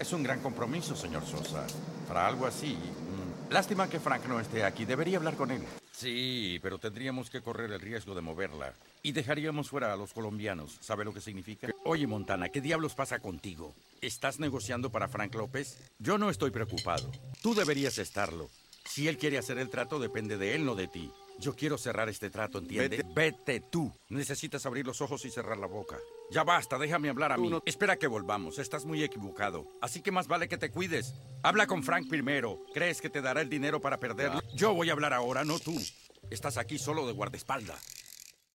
Es un gran compromiso, señor Sosa. Para algo así... Lástima que Frank no esté aquí. Debería hablar con él. Sí, pero tendríamos que correr el riesgo de moverla. Y dejaríamos fuera a los colombianos. ¿Sabe lo que significa? Oye, Montana, ¿qué diablos pasa contigo? ¿Estás negociando para Frank López? Yo no estoy preocupado. Tú deberías estarlo. Si él quiere hacer el trato, depende de él, no de ti. Yo quiero cerrar este trato, ¿entiendes? Vete tú. Necesitas abrir los ojos y cerrar la boca. Ya basta, déjame hablar a mí. Espera que volvamos, estás muy equivocado. Así que más vale que te cuides. Habla con Frank primero. ¿Crees que te dará el dinero para perderlo? Yo voy a hablar ahora, no tú. Estás aquí solo de guardaespaldas.